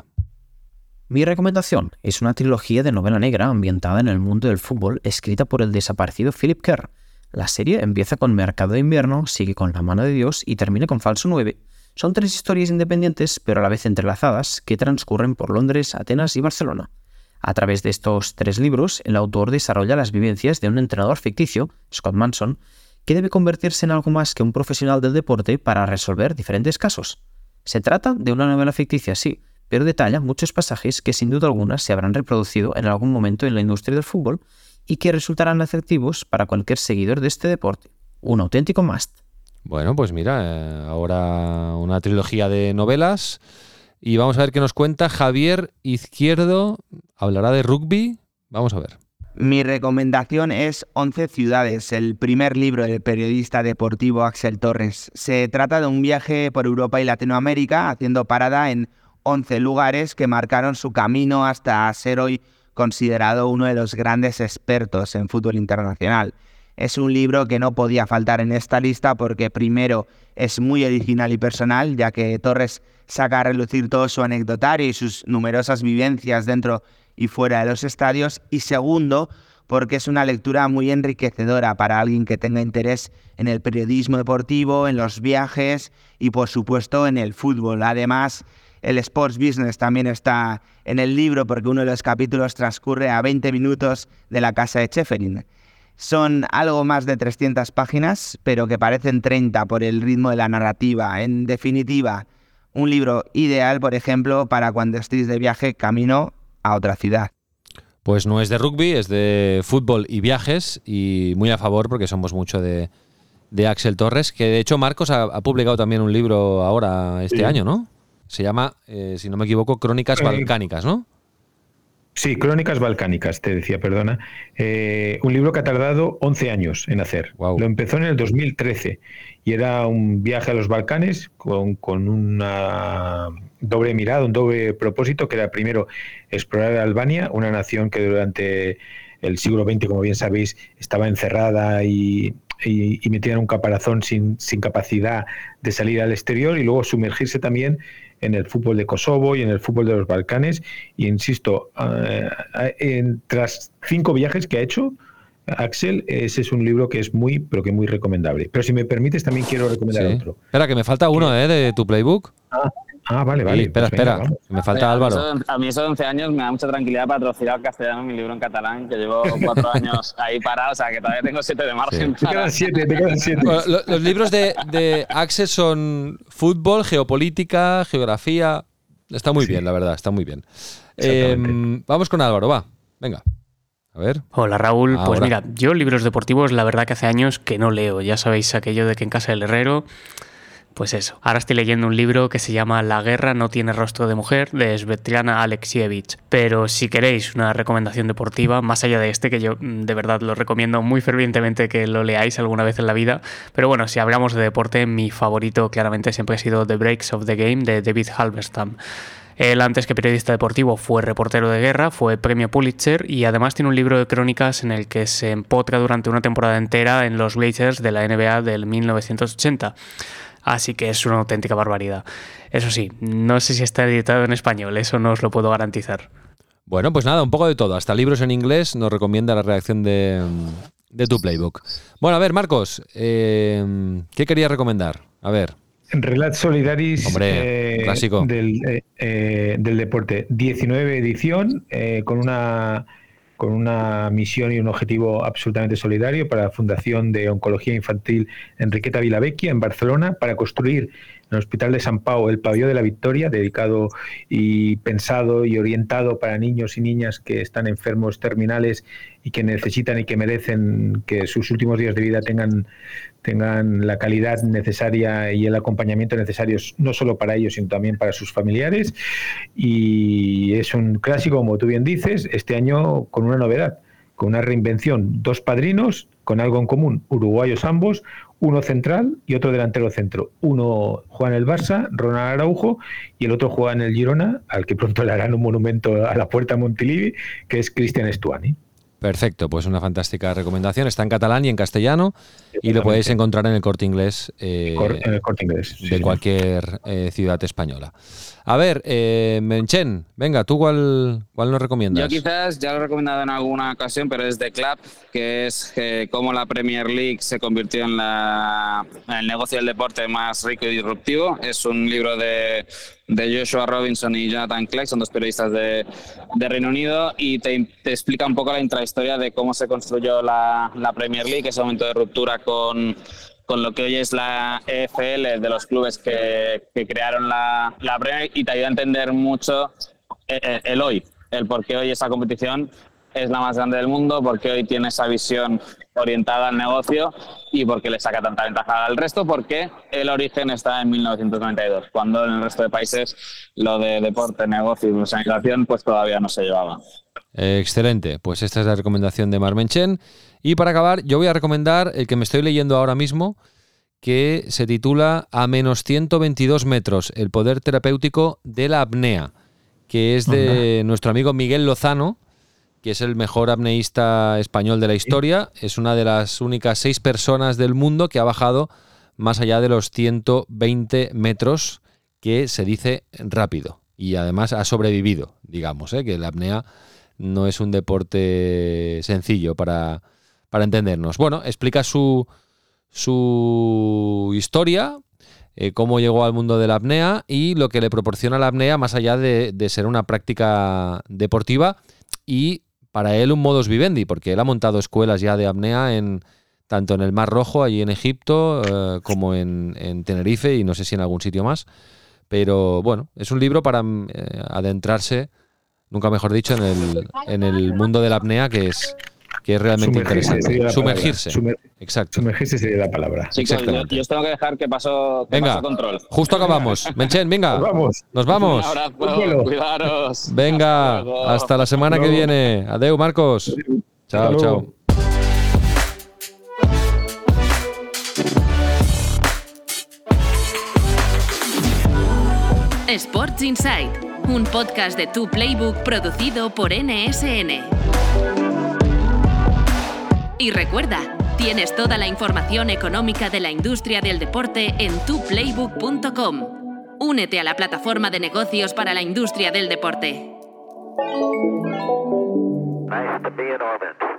Mi recomendación es una trilogía de novela negra ambientada en el mundo del fútbol, escrita por el desaparecido Philip Kerr. La serie empieza con Mercado de Invierno, sigue con La mano de Dios y termina con Falso 9. Son 3 historias independientes, pero a la vez entrelazadas, que transcurren por Londres, Atenas y Barcelona. A través de estos 3 libros, el autor desarrolla las vivencias de un entrenador ficticio, Scott Manson, que debe convertirse en algo más que un profesional del deporte para resolver diferentes casos. Se trata de una novela ficticia, sí, pero detalla muchos pasajes que sin duda alguna se habrán reproducido en algún momento en la industria del fútbol y que resultarán atractivos para cualquier seguidor de este deporte. Un auténtico must.
Bueno, pues mira, ahora una trilogía de novelas y vamos a ver qué nos cuenta Javier Izquierdo. ¿Hablará de rugby? Vamos a ver.
Mi recomendación es 11 ciudades, el primer libro del periodista deportivo Axel Torres. Se trata de un viaje por Europa y Latinoamérica, haciendo parada en 11 lugares que marcaron su camino hasta ser hoy considerado uno de los grandes expertos en fútbol internacional. Es un libro que no podía faltar en esta lista porque primero es muy original y personal, ya que Torres saca a relucir todo su anecdotario y sus numerosas vivencias dentro y fuera de los estadios, y segundo, porque es una lectura muy enriquecedora para alguien que tenga interés en el periodismo deportivo, en los viajes y por supuesto en el fútbol. Además, el sports business también está en el libro porque uno de los capítulos transcurre a 20 minutos de la casa de Schäferin. Son algo más de 300 páginas, pero que parecen 30 por el ritmo de la narrativa. En definitiva, un libro ideal, por ejemplo, para cuando estéis de viaje camino a otra ciudad.
Pues no es de rugby, es de fútbol y viajes, y muy a favor porque somos mucho de Axel Torres, que de hecho Marcos ha publicado también un libro ahora este año, ¿no? Se llama, si no me equivoco, Crónicas Balcánicas, ¿no?
Sí, Crónicas Balcánicas, te decía, perdona. Un libro que ha tardado 11 años en hacer. Wow. Lo empezó en el 2013 y era un viaje a los Balcanes con una doble mirada, un doble propósito, que era primero explorar Albania, una nación que durante el siglo XX, como bien sabéis, estaba encerrada y metida en un caparazón sin capacidad de salir al exterior, y luego sumergirse también en el fútbol de Kosovo y en el fútbol de los Balcanes. Y insisto, tras 5 viajes que ha hecho Axel, ese es un libro que es muy, pero que muy recomendable. Pero si me permites, también quiero recomendar otro.
Espera, que me falta uno de tu playbook.
Vale.
Sí, espera.
Venga,
me falta Álvaro.
A mí esos 11 años me da mucha tranquilidad para traducir al castellano mi libro en catalán, que llevo 4 años ahí parado, o sea que todavía tengo 7 de margen.
Sí.
Te quedan 7.
Bueno, los libros de Axel son fútbol, geopolítica, geografía. Está muy bien, la verdad, está muy bien. Vamos con Álvaro, va. Venga. A ver.
Hola Raúl,
Ahora.
Pues mira, yo libros deportivos la verdad que hace años que no leo. Ya sabéis aquello de que en casa del herrero
Pues eso. Ahora estoy leyendo un libro que se llama La guerra no tiene rostro de mujer, de Svetlana Alexievich. Pero si queréis una recomendación deportiva, más allá de este, que yo de verdad lo recomiendo muy fervientemente que lo leáis alguna vez en la vida. Pero bueno, si hablamos de deporte, mi favorito claramente siempre ha sido The Breaks of the Game, de David Halberstam. Él, antes que periodista deportivo, fue reportero de guerra, fue premio Pulitzer y además tiene un libro de crónicas en el que se empotra durante una temporada entera en los Blazers de la NBA del 1980. Así que es una auténtica barbaridad. Eso sí, no sé si está editado en español, eso no os lo puedo garantizar.
Bueno, pues nada, un poco de todo. Hasta libros en inglés nos recomienda la redacción de tu Playbook. Bueno, a ver, Marcos, ¿qué querías recomendar? A ver.
Relat Solidaris,
hombre, clásico
del deporte. 19 edición, con una misión y un objetivo absolutamente solidario para la Fundación de Oncología Infantil Enriqueta Vilavecchia en Barcelona, para construir en el Hospital de Sant Pau el Pabellón de la Victoria, dedicado y pensado y orientado para niños y niñas que están enfermos terminales y que necesitan y que merecen que sus últimos días de vida tengan la calidad necesaria y el acompañamiento necesarios, no solo para ellos, sino también para sus familiares. Y es un clásico, como tú bien dices, este año con una novedad, con una reinvención. 2 padrinos con algo en común, uruguayos ambos, uno central y otro delantero centro. Uno juega en el Barça, Ronald Araujo, y el otro juega en el Girona, al que pronto le harán un monumento a la puerta de Montilivi, que es Cristian Estuani.
Perfecto, pues una fantástica recomendación. Está en catalán y en castellano y lo podéis encontrar en el Corte Inglés,
en el Corte Inglés
de cualquier ciudad española. A ver, Menchen, venga, ¿tú cuál nos recomiendas?
Yo quizás ya lo he recomendado en alguna ocasión, pero es The Club, que es cómo la Premier League se convirtió en el negocio del deporte más rico y disruptivo. Es un libro de Joshua Robinson y Jonathan Clegg, son 2 periodistas de Reino Unido, y te explica un poco la intrahistoria de cómo se construyó la Premier League, ese momento de ruptura con lo que hoy es la EFL, de los clubes que crearon la Premier, y te ayuda a entender mucho el hoy, el por qué hoy esa competición es la más grande del mundo, por qué hoy tiene esa visión orientada al negocio y por qué le saca tanta ventaja al resto, porque el origen está en 1992, cuando en el resto de países lo de deporte, negocio y profesionalización pues todavía no se llevaba.
Excelente, pues esta es la recomendación de Marc Menchen. Y para acabar, yo voy a recomendar el que me estoy leyendo ahora mismo, que se titula A menos 122 metros, el poder terapéutico de la apnea, que es de nuestro amigo Miguel Lozano, que es el mejor apneísta español de la historia. Es una de las únicas 6 personas del mundo que ha bajado más allá de los 120 metros, que se dice rápido. Y además ha sobrevivido, digamos, que la apnea no es un deporte sencillo para entendernos. Bueno, explica su historia, cómo llegó al mundo de la apnea y lo que le proporciona la apnea más allá de ser una práctica deportiva, y para él un modus vivendi, porque él ha montado escuelas ya de apnea tanto en el Mar Rojo, allí en Egipto, como en Tenerife y no sé si en algún sitio más. Pero bueno, es un libro para adentrarse, nunca mejor dicho, en el mundo de la apnea, que es realmente interesante. Sumergirse. Exacto.
Sumergirse sería la palabra.
Chicos, yo os tengo que dejar que paso control.
Justo acabamos. Menchen, venga. Nos vamos.
Un abrazo. Cuidaros.
Venga, hasta la semana que viene. Adeu, Marcos. Chao.
Sports Insight, un podcast de Tu Playbook producido por NSN. Y recuerda, tienes toda la información económica de la industria del deporte en tuplaybook.com. Únete a la plataforma de negocios para la industria del deporte.
Nice to be in orbit.